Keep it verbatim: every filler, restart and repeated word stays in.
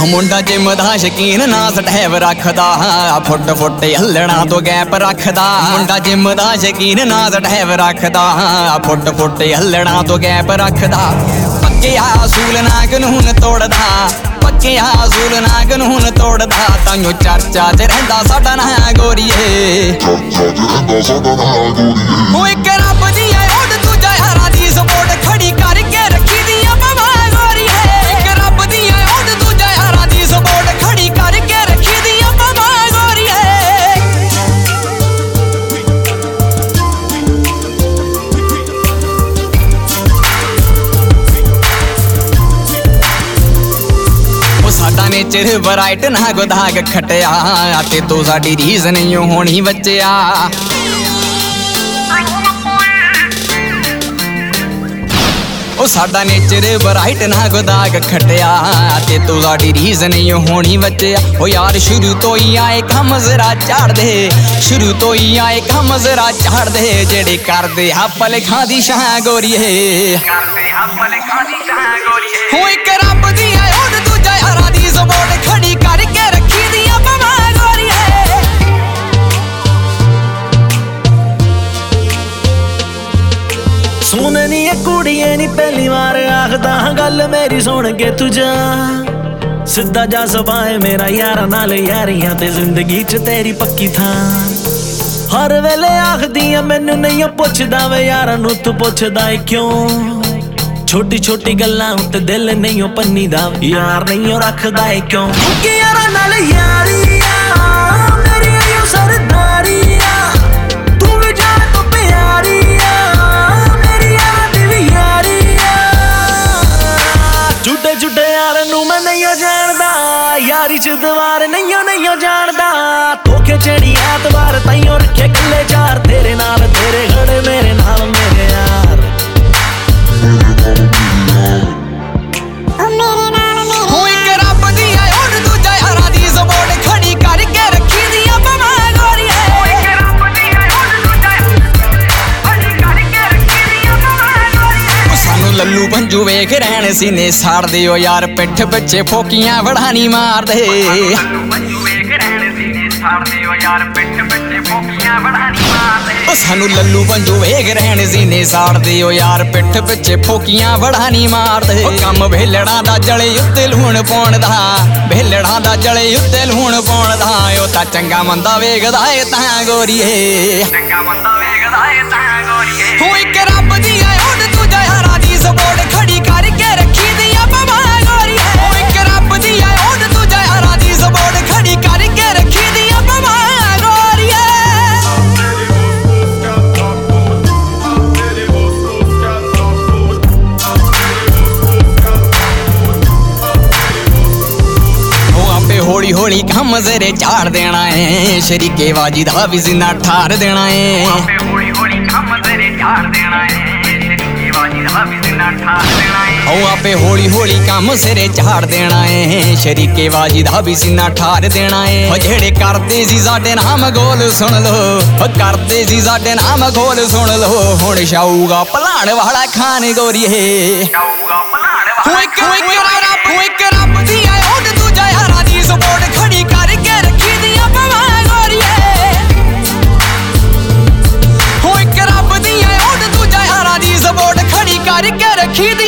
ਮੁੰਡਾ ਜਿਮ ਦਾ ਸ਼ਕੀਨ ਨਾ ਸਟੈਵ ਰੱਖਦਾ ਫੁੱਟ ਫੁੱਟ ਹੱਲਣਾ ਤੋਂ ਗੈਪ ਰੱਖਦਾ ਮੁੰਡਾ ਜਿਮ ਦਾ ਸ਼ਕੀਨ ਨਾ ਸਟੈਵ ਰੱਖਦਾ ਫੁੱਟ ਫੁੱਟ ਹੱਲਣਾ ਤੋਂ ਗੈਪ ਰੱਖਦਾ ਪੱਕਿਆ ਅਸੂਲ ਨਾ ਕਾਨੂੰਨ ਤੋੜਦਾ ਪੱਕਿਆ ਅਸੂਲ ਨਾ ਕਾਨੂੰਨ ਤੋੜਦਾ ਤਾਂਯੋ ਚਰਚਾ 'ਚ ਰਹਿੰਦਾ ਸਾਡਾ ਨਾ ਗੋਰੀਏ ਚਰਚਾ 'ਚ ਰਹਿੰਦਾ ਸਾਡਾ ਨਾ ਗੋਰੀਏ ਉਹ ਇੱਕ ਰੱਬ ਦੀ ਐ ਉੱਡ ਦੂਜਾ ਯਾਰਾਂ ਦੀ ਸਪੋਰਟ ਖੜੀ ਕਰਕੇ ਰੱਖੀ ਦੀਆਂ ਬਾਵਾ ਗੋਰੀਏ ਇੱਕ ਰੱਬ ਦੀ ਐ ਉੱਡ ਦੂਜਾ ਯਾਰਾਂ ਦੀ ਸਪੋਰਟ ਖੜੀ ਕਰਕੇ ਰੱਖੀ ਦੀਆਂ ਬਾਵਾ ਗੋਰੀਏ ਸਾਡਾ ਨੇਚਰ ਬਰਾਈਟ ਨਾ ਗੋਦਾਗ ਖਟਿਆ ਤੇ ਤੂੰ ਸਾਡੀ ਰੀਜ਼ ਨਹੀਂ ਹੋਣੀ ਬੱਚਿਆ ਉਹ ਸਾਡਾ ਨੇਚਰ ਬਰਾਈਟ ਨਾ ਗੋਦਾਗ ਖਟਿਆ ਤੇ ਤੂੰ ਸਾਡੀ ਰੀਜ਼ ਨਹੀਂ ਹੋਣੀ ਬੱਚਿਆ ਉਹ ਯਾਰ ਸ਼ੁਰੂ ਤੋਂ ਹੀ ਆਏ ਕੰਮ ਜ਼ਰਾ ਝਾੜਦੇ ਸ਼ੁਰੂ ਤੋਂ ਹੀ ਆਏ ਕੰਮ ਜ਼ਰਾ ਝਾੜਦੇ ਜਿਹੜੇ ਕਰਦੇ ਹੱਪਲ ਖਾਦੀ ਸ਼ਾਹ ਗੋਰੀਏ ਕਰਦੇ ਹੱਪਲ ਖਾਦੀ ਸ਼ਾਹ ਗੋਰੀਏ ਉਹ ਇੱਕ ਰੱਬ ਦੀ ਐ ਉੱਡ ਦੂਜਾ ਯਾਰਾਂ ਦੀ ਸਪੋਰਟ ਖੜੀ ਕਰਕੇ ਰੱਖੀ ਦੀਆਂ ਬਾਵਾ ਗੋਰੀਏ ਸੁਣ ਨੀ ਇਹ ਕੁੜੀਏ ਨੀ ਪਹਿਲੀ ਵਾਰ ਆਖਦਾ ਗੱਲ ਮੇਰੀ ਸੁਣ ਕੇ ਤੂੰ ਜਾ ਸਿੱਧਾ ਜਾ ਸੁਭਾਏ ਮੇਰਾ ਯਾਰਾਂ ਨਾਲ ਯਾਰੀਆਂ ਤੇ ਜ਼ਿੰਦਗੀ 'ਚ ਤੇਰੀ ਪੱਕੀ ਥਾਂ ਹਰ ਵੇਲੇ ਆਖਦੀਆਂ ਮੈਨੂੰ ਨਹੀਂ ਪੁੱਛਦਾ ਵੇ ਯਾਰਾਂ ਨੂੰ ਤੂੰ ਪੁੱਛਦਾ ਏ ਕਿਉਂ ਛੋਟੀ ਛੋਟੀ ਗੱਲਾਂ ਉੱਤੇ ਦਿਲ ਨਹੀਂ ਪੰਨੀ ਦਾ ਯਾਰ ਨਹੀਂ ਰੱਖਦਾ ਏ ਕਿਉਂ ਕਿ ਯਾਰਾਂ ਨਾਲ ਯਾਰੀਆਂ ਮੇਰੀ ਆਇਓ ਸਰਦਾਰੀਆਂ ਤੂੰ ਵੀ ਜਾਣ ਤੋਂ ਪਿਆਰੀਆਂ ਮੇਰੀ ਯਾਰਾਂ ਦੀ ਵੀ ਯਾਰੀਆਂ ਝੂਠੇ ਝੂਠੇ ਯਾਰ ਨੂੰ ਮੈਂ ਨਹੀਂ ਜਾਣਦਾ ਯਾਰੀ 'ਚ ਦਵਾਰ ਨਹੀਂ ਨਹੀਂ ਜਾਣਦਾ ਧੋਖੇ ਚੜੀ ਐਤਵਾਰ ਤਾਈਓ ਰੱਖੇ ਕੱਲੇ ਚਾਰ ਤੇਰੇ ਨਾਲ ਤੇਰੇ ਖੜੇ ਮੇਰੇ ਨਾਲ ਮੇਰੇ ਯਾਰ ਉਹ ਇੱਕ ਰੱਬ ਦੀ ਐ ਉੱਡ ਦੂਜਾ ਯਾਰਾਂ ਦੀ ਸਪੋਰਟ ਖੜੀ ਕਰਕੇ ਰੱਖੀ ਦੀਆਂ ਬਾਵਾ ਗੋਰੀਏ ਉਹ ਇੱਕ ਰੱਬ ਦੀ ਐ ਉੱਡ ਦੂਜਾ ਖੜੀ ਕਰਕੇ ਰੱਖੀ ਦੀਆਂ ਬਾਵਾ ਗੋਰੀਏ ਸਾਨੂੰ ਲੱਲੂ ਪੰਜੂ ਵੇਖ ਰਹਿਣ ਸੀਨੇ ਸਾੜਦੇ ਓ ਯਾਰ ਪਿੱਠ ਪਿੱਛੇ ਫੋਕੀਆਂ ਵੜਾਣੀ ਮਾਰਦੇ ਲੱਲੂ ਪੰਜੂ ਵੇਖ ਰਹਿਣ ਸੀਨੇ ਸਾੜਦੇ ਓ ਯਾਰ ਪਿੱਠ ਪਿੱਛੇ ਫੋਕੀਆਂ ਵੜਾਣੀ ਮਾਰਦੇ ਉਹ ਸਾਨੂੰ ਲੱਲੂ ਪੰਜੂ ਵੇਖ ਰਹਿਣ ਸੀਨੇ ਸਾੜਦੇ ਓ ਯਾਰ ਪਿੱਠ ਪਿੱਛੇ ਫੋਕੀਆਂ ਵੜਾਣੀ ਮਾਰਦੇ ਉਹ ਕੰਮ ਵੇਲੜਾਂ ਦਾ ਜਲੇ ਉੱਤੇ ਲੂਣ ਪਾਉਣ ਦਾ ਵੇਲੜਾਂ ਦਾ ਜਲੇ ਉੱਤੇ ਲੂਣ ਪਾਉਣ ਦਾ ਉਹ ਤਾਂ ਚੰਗਾ ਮੰਦਾ ਵੇਖਦਾ ਏ ਤਾਂ ਗੋਰੀਏ ਚੰਗਾ ਮੰਦਾ ਵੇਖਦਾ ਏ ਤਾਂ ਗੋਰੀਏ ਉਹ ਇੱਕ ਰੱਬ ਦੀ ਐ ਉੱਡ ਦੂਜਾ ਯਾਰਾਂ ਦੀ ਸਪੋਰਟ ਖੜੀ ਕਰਕੇ ਰੱਖੀ ਦੀਆਂ ਬਾਵਾ ਗੋਰੀਏ ਉਹ ਇੱਕ ਰੱਬ ਦੀ ਐ ਉੱਡ ਦੂਜਾ ਯਾਰਾਂ ਦੀ ਸਪੋਰਟ ਖੜੀ ਕਰਕੇ ਰੱਖੀ ਦੀਆਂ ਬਾਵਾ ਗੋਰੀਏ ਹੌਲੀ ਹੌਲੀ ਕੰਮ ਜ਼ਰੇ ਝਾੜ ਦੇਣਾ ਏ ਸ਼ਰੀਕੇ ਬਾਜੀ ਦਾ ਵੀ ਜ਼ਿੰਨਾ ਠਾਰ ਦੇਣਾ ਏ ਆਪੇ ਹੌਲੀ ਹੌਲੀ ਕੰਮ ਜ਼ਰੇ ਝਾੜ ਦੇਣਾ ਏ ਸ਼ਰੀਕੇ ਬਾਜੀ ਦਾ ਵੀ ਜ਼ਿੰਨਾ ਠਾਰ ਦੇਣਾ ਏ ਉਹ ਆਪੇ ਹੌਲੀ ਹੌਲੀ ਕੰਮ ਸਿਰੇ ਝਾੜ ਦੇਣਾ ਏ ਸ਼ਰੀਕੇ ਬਾਜੀ ਦਾ ਵੀ ਜ਼ਿੰਨਾ ਠਾਰ ਦੇਣਾ ਏ ਉਹ ਜਿਹੜੇ ਕਰਦੇ ਸੀ ਸਾਡੇ ਨਾਮ ਗੋਲ ਸੁਣ ਲੋ ਉਹ ਕਰਦੇ ਸੀ ਸਾਡੇ ਨਾਮ ਗੋਲ ਸੁਣ ਲੋ ਹੁਣ ਛਾਊਗਾ ਭਲਾਣ ਵਾਲਾ ਖਾਨ ਗੋਰੀਏ ਛਾਊਗਾ ਭਲਾਣ ਵਾਲਾ ਇੱਕ ਰੱਬ ਇੱਕ ਰੱਬ ਦੀ ਐ ਉੱਡ ਦੂਜਾ ਯਾਰਾਂ ਦੀ ਸਪੋਰਟ ਖੜੀ ਕਰਕੇ ਰੱਖੀ ਦੀਆਂ ਬਾਵਾ ਗੋਰੀਏ ਹੋ ਇੱਕ ਰੱਬ ਦੀ ਐ ਉੱਡ ਦੂਜਾ ਯਾਰਾਂ ਦੀ ਸਪੋਰਟ ਖੜੀ ਕਰਕੇ ਰੱਖੀ